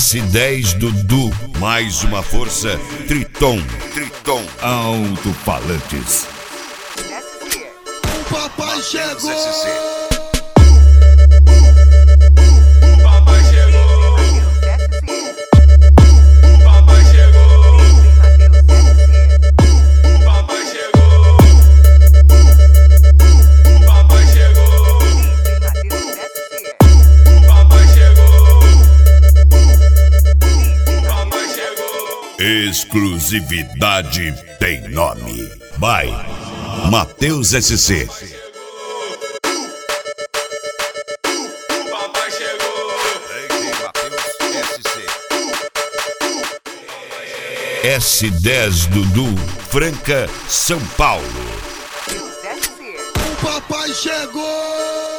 S10 Dudu, mais uma força, Triton Alto-Falantes. O papai chegou! Exclusividade tem nome. By Matheus SC. S10 Dudu, Franca, São Paulo. O papai chegou!